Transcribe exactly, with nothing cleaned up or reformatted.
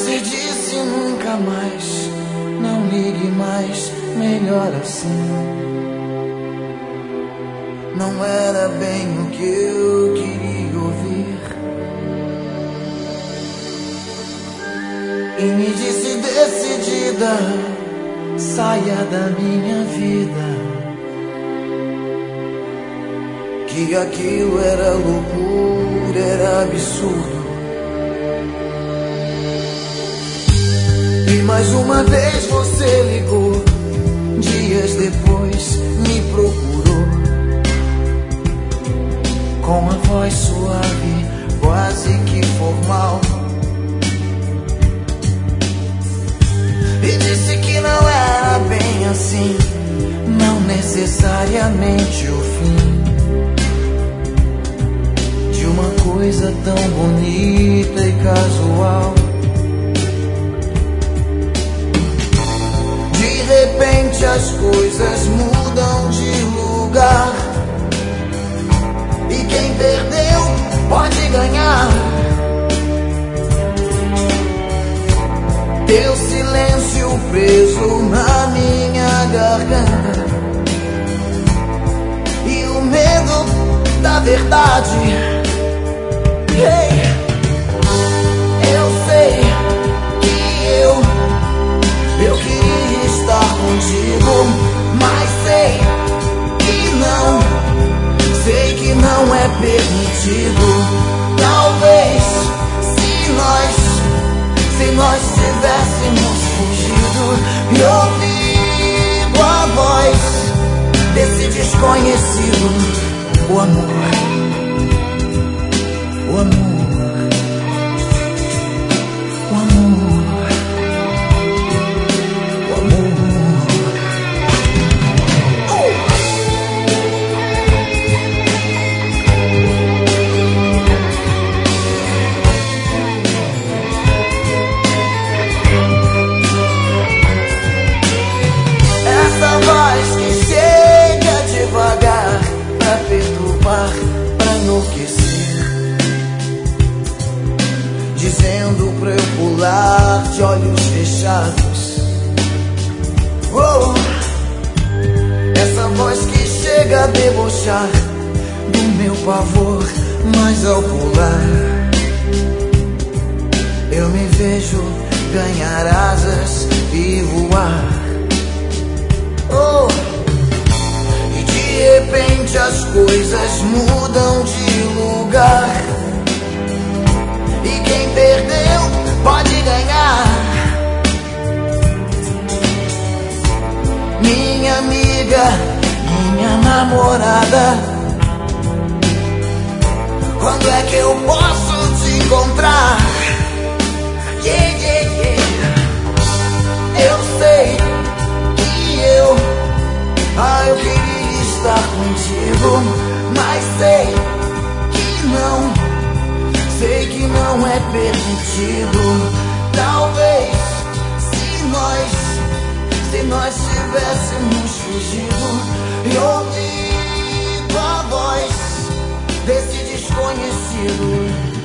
você disse nunca mais, não ligue mais, melhor assim. Não era bem o que eu queria ouvir. E me disse decidida, saia da minha vida, que aquilo era loucura, era absurdo. E mais uma vez você ligou, dias depois me procurou, com a voz suave, quase que formal, e disse que não era bem assim, não necessariamente o fim de uma coisa tão bonita e casual. De repente as coisas mudam de lugar, e quem perdeu pode ganhar. Teu silêncio preso na minha garganta, e o medo da verdade. Hey, eu sei que eu, eu queria estar contigo, mas sei que não, sei que não é permitido. Talvez se nós, se nós tivéssemos fugido e ouvido a voz desse desconhecido, o amor, o amor, o amor, o amor. Essa voz que chega devagar pra perturbar, pra enlouquecer, dizendo pra eu pular de olhos fechados. Oh, essa voz que chega a debochar do meu pavor, mas ao pular eu me vejo ganhar asas e voar. Oh, e de repente as coisas mudam de lugar, e quem perdeu pode ganhar. Minha amiga, minha namorada, quando é que eu posso te encontrar? Yeah, yeah, yeah. Eu sei que eu, ah, eu queria estar contigo, mas sei que não, sei que não é permitido. Talvez se nós, se nós tivéssemos fugido e ouvido a voz desse desconhecido,